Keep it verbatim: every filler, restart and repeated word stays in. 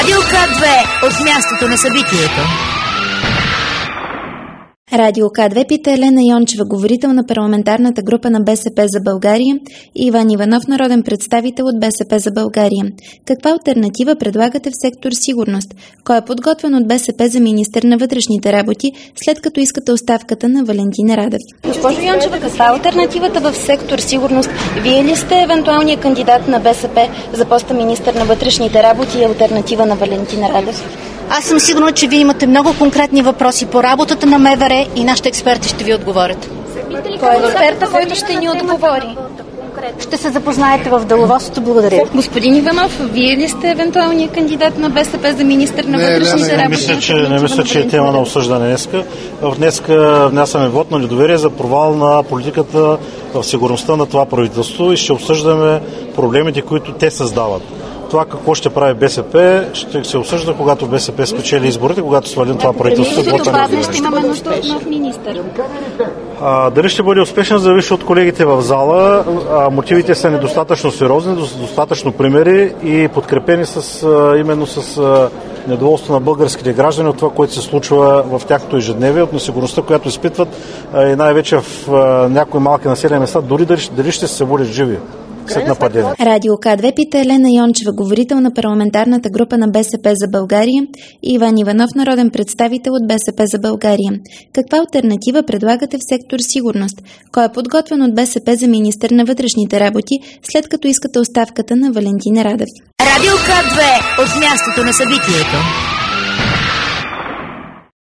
Радио К две от мястото на събитието. Радио К две пита Елена Йончева, говорител на парламентарната група на БСП за България, и Иван Иванов, народен представител от БСП за България. Каква алтернатива предлагате в сектор сигурност? Кой е подготвен от БСП за министър на вътрешните работи, след като искате оставката на Валентин Радев? Госпожо Йончева, каква е алтернативата в сектор сигурност? Вие ли сте евентуалният кандидат на БСП за поста министър на вътрешните работи и алтернатива на Валентин Радев? Аз съм сигурна, че вие имате много конкретни въпроси по работата на МВР и нашите експерти ще ви отговорят. Кой е експерта, който ще ни отговори? Ще се запознаете в деловодството. Благодаря. Господин Иванов, вие ли сте евентуалният кандидат на БСП за министър на вътрешните работи? Не мисля, че, не мисля, че е тема на обсъждане днеска. Днеска внасяме вод на недоверие за провал на политиката в сигурността на това правителство и ще обсъждаме проблемите, които те създават. Това какво ще прави БСП ще се обсъжда, когато БСП спечели изборите, когато свалим това правителство. Това ще имаме нужда от нов министър. А, дали ще бъде успешен, зависи от колегите в зала. А, мотивите са недостатъчно сериозни, достатъчно примери и подкрепени с, а, именно с а, недоволство на българските граждани от това, което се случва в тяхното ежедневие, от несигурността, която изпитват а, и най-вече в а, някои малки населени места, дори дали, дали ще се бъдат живи след нападение. Радио К две пита Елена Йончева, говорител на парламентарната група на БСП за България, и Иван Иванов, народен представител от БСП за България. Каква алтернатива предлагате в сектор сигурност? Кой е подготвен от БСП за министър на вътрешните работи, след като искате оставката на Валентин Радев? Радио К две от мястото на събитието.